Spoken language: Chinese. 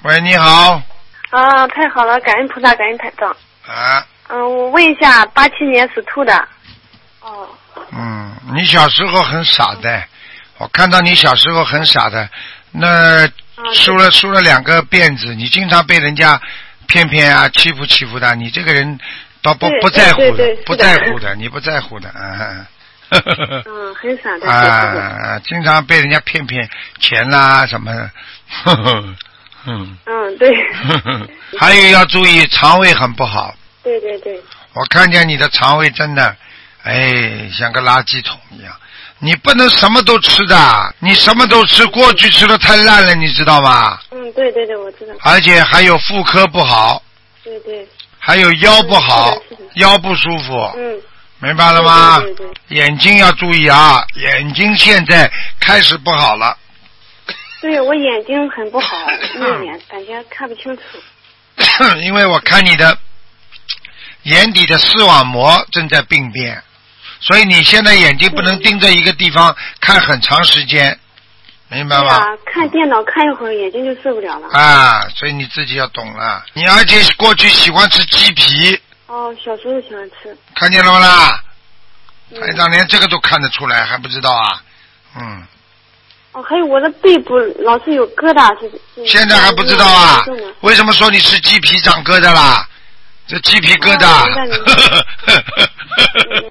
喂，你好。 啊，太好了，感恩菩萨，感恩台长。 啊。 我问一下，87年属兔的。哦。 你小时候很傻的，我看到你小时候很傻的，那梳了2个辫子，你经常被人家骗啊，欺负的，你这个人倒不在乎的，不在乎的，你不在乎的， 很傻的。 啊，经常被人家骗钱啦什么的， 对。 还有要注意肠胃很不好。 对。 我看见你的肠胃真的，像个垃圾桶一样。你不能什么都吃的，你什么都吃，过去吃的太烂了，你知道吗？ 对，我知道。 而且还有妇科不好。 对。 还有腰不好，腰不舒服。明白了吗？ 对。 眼睛要注意啊，眼睛现在开始不好了。 对，我眼睛很不好，右眼感觉看不清楚。 因为我看你的眼底的视网膜正在病变，所以你现在眼睛不能盯着一个地方看很长时间，明白吗？ 看电脑看一会儿眼睛就受不了了。 所以你自己要懂了。你而且过去喜欢吃鸡皮。 小时候喜欢吃。看见了吗啦？台长连这个都看得出来，还不知道啊？ 还有我的背部老是有疙瘩， 现在还不知道啊？为什么说你吃鸡皮长疙瘩啦？这鸡皮疙瘩。